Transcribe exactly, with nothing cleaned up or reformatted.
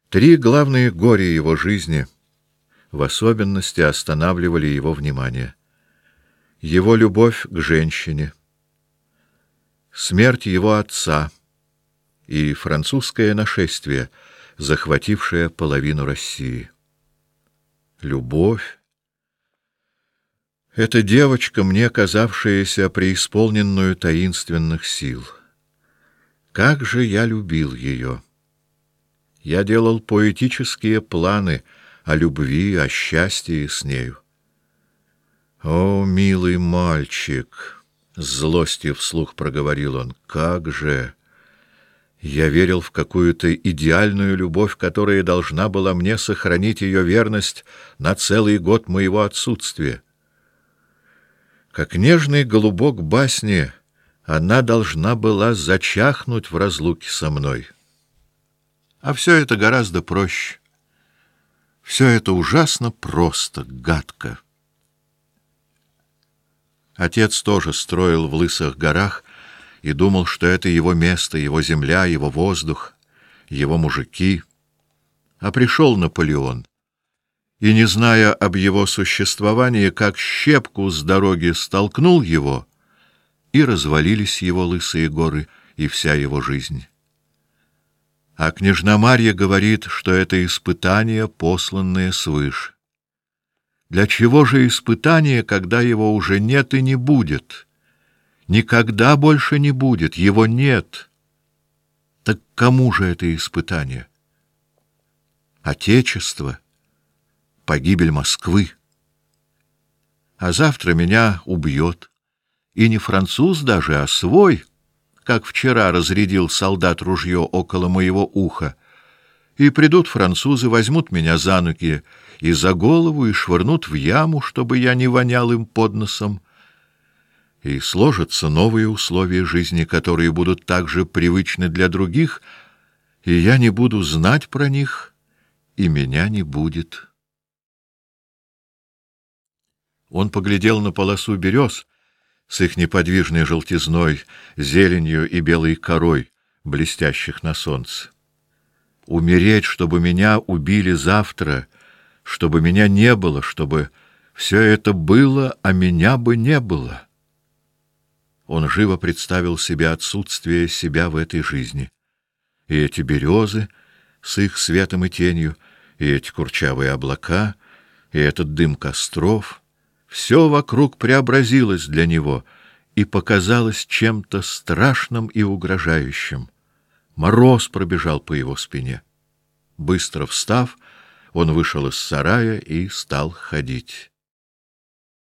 Три главные горя его жизни в особенности останавливали его внимание: его любовь к женщине, смерть его отца и французское нашествие, захватившее половину России. Любовь — эта девочка, мне казавшаяся преисполненную таинственных сил. Как же я любил ее! Я делал поэтические планы о любви, о счастье с нею. «О, милый мальчик!» — с злостью вслух проговорил он. «Как же! Я верил в какую-то идеальную любовь, которая должна была мне сохранить ее верность на целый год моего отсутствия. Как нежный голубок басни, она должна была зачахнуть в разлуке со мной. А все это гораздо проще. Все это ужасно просто, гадко». Отец тоже строил в Лысых горах и думал, что это его место, его земля, его воздух, его мужики. А пришел Наполеон, и, не зная об его существовании, как щепку с дороги столкнул его, и развалились его Лысые горы и вся его жизнь. А княжна Марья говорит, что это испытание, посланное свыше. Для чего же испытание, когда его уже нет и не будет? Никогда больше не будет, его нет. Так кому же это испытание? Отечество, погибель Москвы. А завтра меня убьет. И не француз даже, а свой, как вчера разрядил солдат ружье около моего уха. И придут французы, возьмут меня за ноги и за голову и швырнут в яму, чтобы я не вонял им под носом. И сложатся новые условия жизни, которые будут также привычны для других, и я не буду знать про них, и меня не будет. Он поглядел на полосу берез с их неподвижной желтизной, зеленью и белой корой, блестящих на солнце. Умереть, чтобы меня убили завтра, чтобы меня не было, чтобы все это было, а меня бы не было. Он живо представил себе отсутствие себя в этой жизни. И эти березы с их светом и тенью, и эти курчавые облака, и этот дым костров — все вокруг преобразилось для него и показалось чем-то страшным и угрожающим. Мороз пробежал по его спине. Быстро встав, он вышел из сарая и стал ходить.